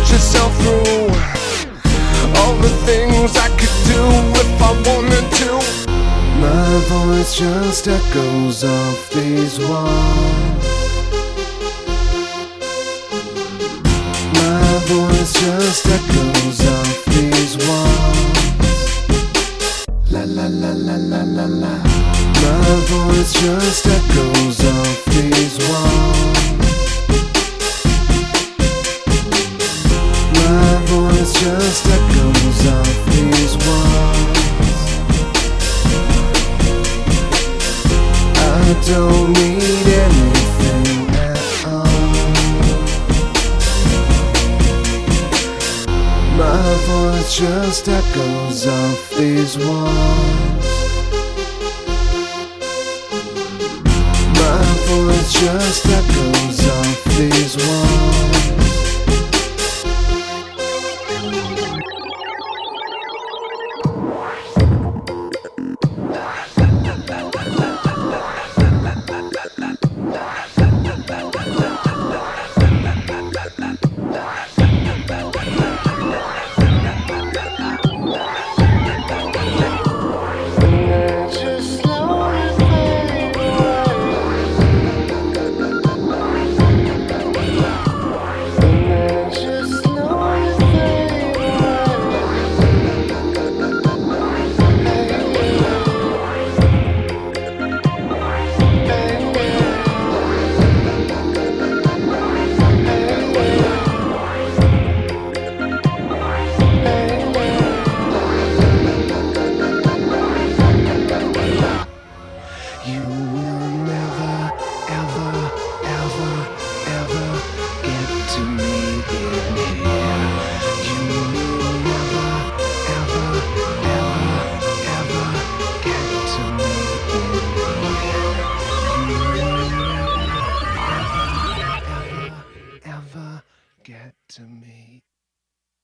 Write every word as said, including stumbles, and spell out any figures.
yourself through all the things I could do if I wanted to. My voice just echoes off these walls. My voice just echoes off these walls. La la la la la la la. My voice just echoes off these walls. My voice just echoes off these walls. I don't need anything at all. My voice just echoes off these walls. My voice just echoes off these walls. You